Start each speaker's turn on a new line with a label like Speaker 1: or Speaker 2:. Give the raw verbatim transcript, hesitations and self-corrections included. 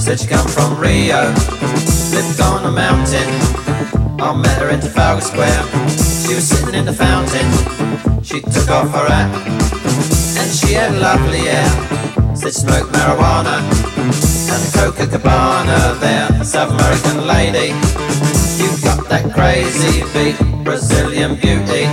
Speaker 1: Said she come from Rio, lived on a mountain. I met her in Trafalgar Square. She was sitting in the fountain. She took off her hat and she had lovely hair. Said she smoked marijuana and Coca-Cabana there. South American lady, you got that crazy beat, Brazilian beauty.